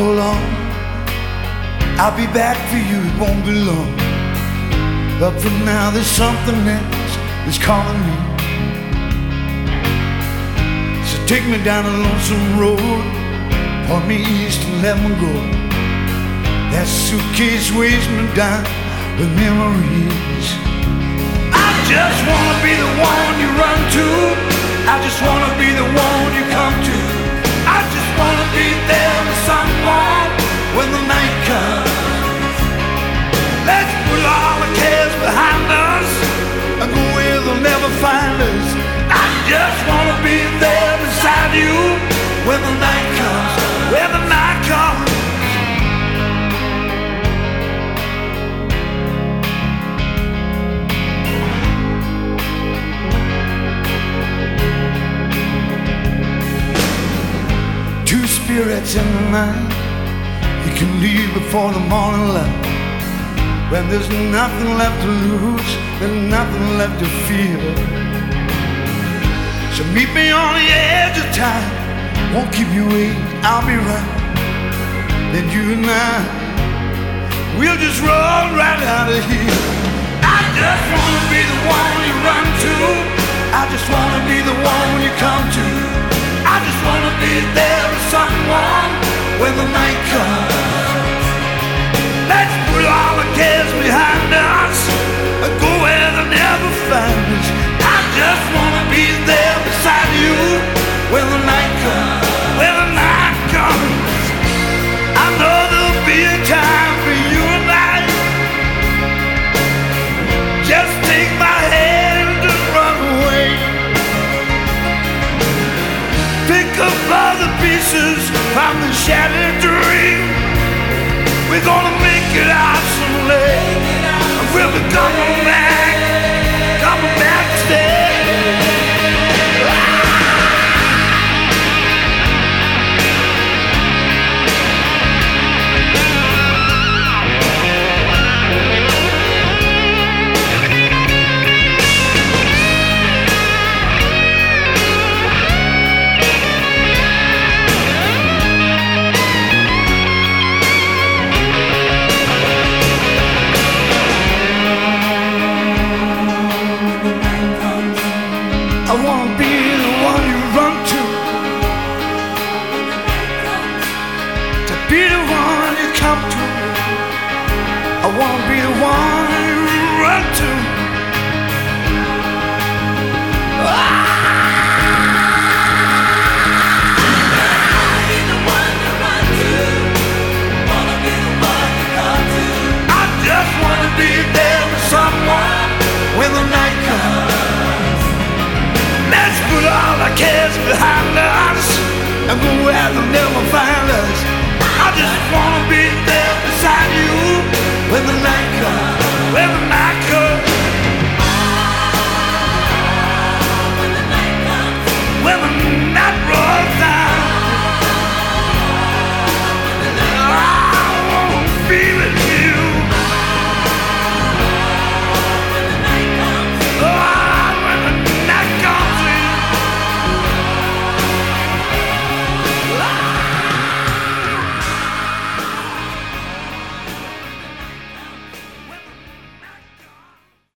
hold on, I'll be back for you, it won't be long. But for now there's something else that's calling me. So take me down a lonesome road, point me east and let me go. That suitcase weighs me down with memories. I just wanna be the one you run to, I just wanna be the one you come to. I just wanna be there with someone when the night comes. Let's put all the cares behind us and go where they'll never find us. I just wanna be there beside you when the night comes, when the night comes. Two spirits in the night, you can leave before the morning light. When there's nothing left to lose, there's nothing left to fear. So meet me on the edge of time, won't keep you waiting, I'll be right. Then you and I, we'll just roll right out of here. I just wanna be the one you run to, I just wanna be the one you come to. I just wanna be there with someone when the night comes. Let's put all the cares behind us and go where they'll never find us. I just wanna be there beside you when the night comes, when the night comes. I know there'll be a time for you and I. Just take my hand and run away. Pick up all the pieces from the shattered dream. We're gonna make it out someday, and we'll be coming back to stay. I wanna be the one you run to be the one you come to. I wanna be the one you run to. I just wanna be there with someone when the night comes. Let's put all our cares behind us and go